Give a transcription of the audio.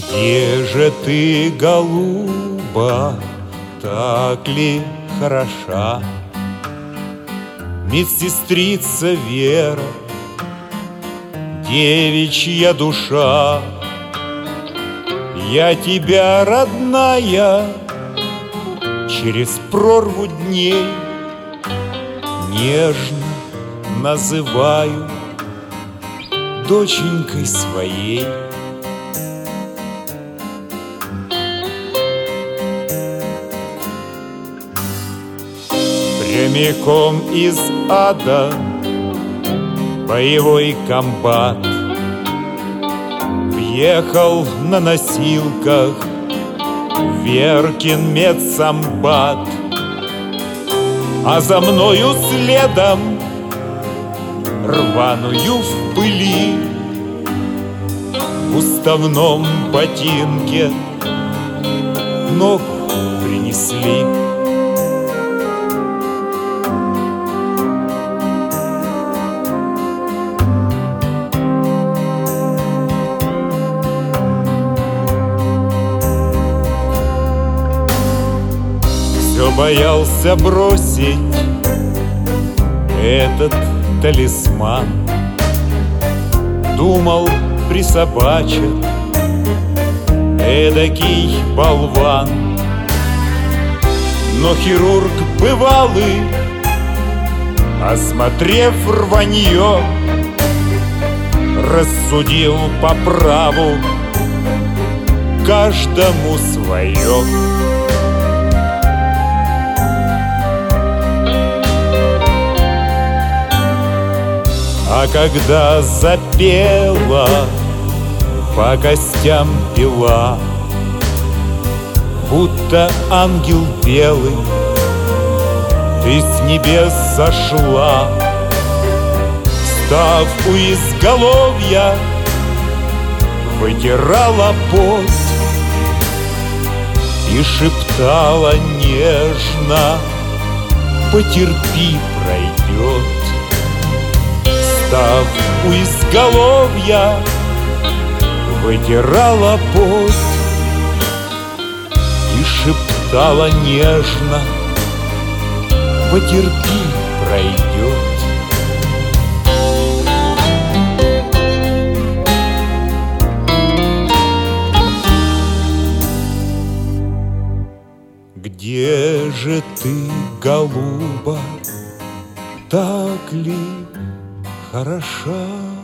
Где же ты, голуба, так ли хороша? Медсестрица Вера, девичья душа, я тебя, родная, через прорву дней нежно называю доченькой своей. Прямиком из ада боевой комбат въехал на носилках в Веркин медсамбат, а за мною следом рваную в пыли в уставном ботинке ногу принесли. Все боялся бросить этот талисман, думал, присобачит эдакий болван. Но хирург бывалый, осмотрев рванье, рассудил по праву каждому свое. А когда запела по костям пила, будто ангел белый, ты с небес сошла, став у изголовья, вытирала пот и шептала нежно: потерпи, пройдет. Став у изголовья, вытирала пот и шептала нежно: потерпи, пройдет. Где же ты, голуба, так ли хороша?